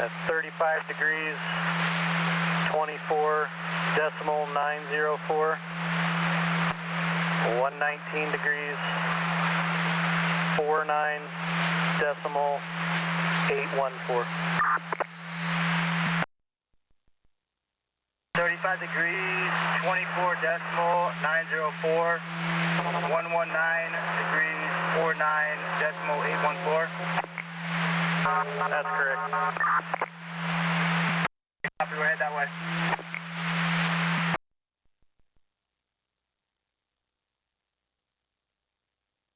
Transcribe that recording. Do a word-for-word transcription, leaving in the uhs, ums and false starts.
Uh, thirty-five degrees, twenty-four decimal nine zero four. one nineteen degrees, forty-nine decimal eight one four. thirty-five degrees, twenty-four decimal nine zero four. one nineteen degrees, forty-nine decimal eight one four. That's correct. Copy, we'll head that way.